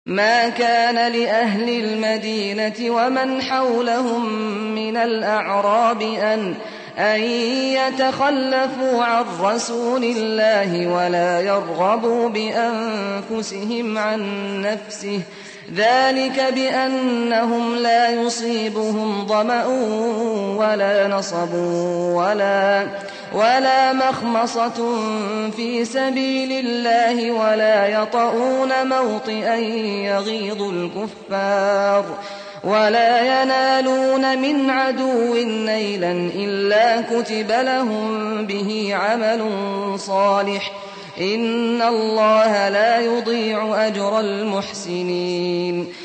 مَا كَانَ لِأَهْلِ الْمَدِينَةِ وَمَنْ حَوْلَهُم مِّنَ الْأَعْرَابِ أَن يَتَخَلَّفُوا عَن رَّسُولِ اللَّهِ وَلَا يَرْغَبُوا بِأَنفُسِهِمْ عَن نَّفْسِهِ ۚ ذَٰلِكَ بِأَنَّهُمْ لَا يُصِيبُهُمْ ظَمَأٌ وَلَا نَصَبٌ وَلَا مَخْمَصَةٌ فِي سَبِيلِ اللَّهِ وَلَا يَطَئُونَ مَوْطِئًا يَغِيظُ الْكُفَّارَ وَلَا يَنَالُونَ مِنْ عَدُوٍّ نَيْلًا إِلَّا كُتِبَ لَهُم بِهِ عَمَلٌ صَالِحٌ ۚ إِنَّ اللَّهَ لَا يُضِيعُ أَجْرَ الْمُحْسِنِينَ